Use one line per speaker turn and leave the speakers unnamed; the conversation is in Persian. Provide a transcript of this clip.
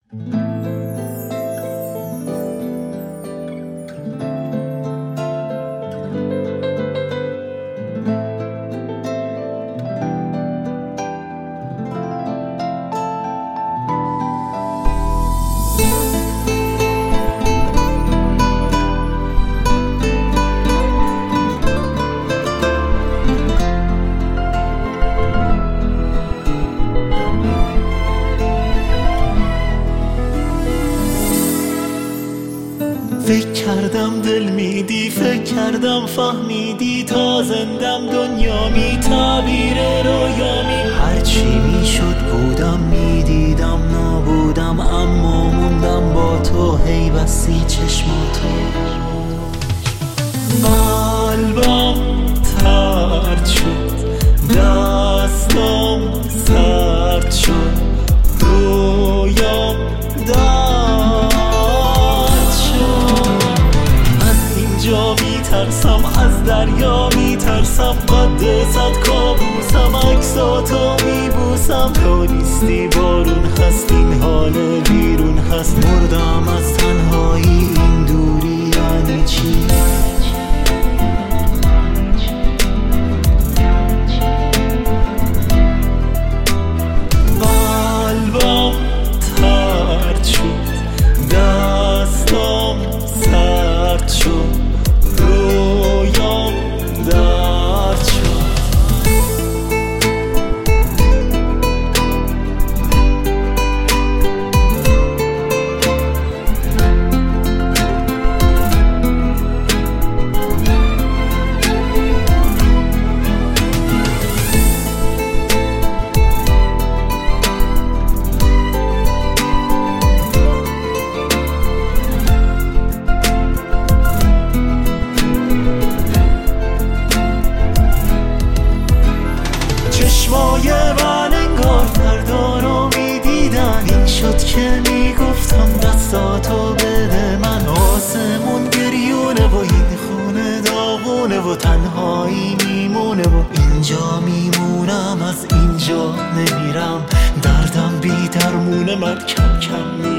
فکر کردم دل میدی، فکر کردم فهمیدی، تا زندم دنیامی، تعبیر رویامی. هرچی میشد بودم، میدیدم نبودم، اما موندم با تو، هی بسی چشماتو. قلبم ترد شد، دستم سرد شد، رویام میترسم، از دریا میترسم، قد صد کابوسم، عکساتو میبوسم. تو نیستی بارون هست، این حال بیرون هست، مردم از تنهایی، این دوری یعنی چی؟ قلبم ترد شد، دستم سرد شد، رویام درد شد. چشمای من انگار فردا رو میدیدن، این شد که میگفتم دستاتو بده من. آسمون گریونه و این خونه داغونه و تنهایی میمونه و اینجا میمونم، از اینجا نمیرم، دردم بی درمونه، من کم کم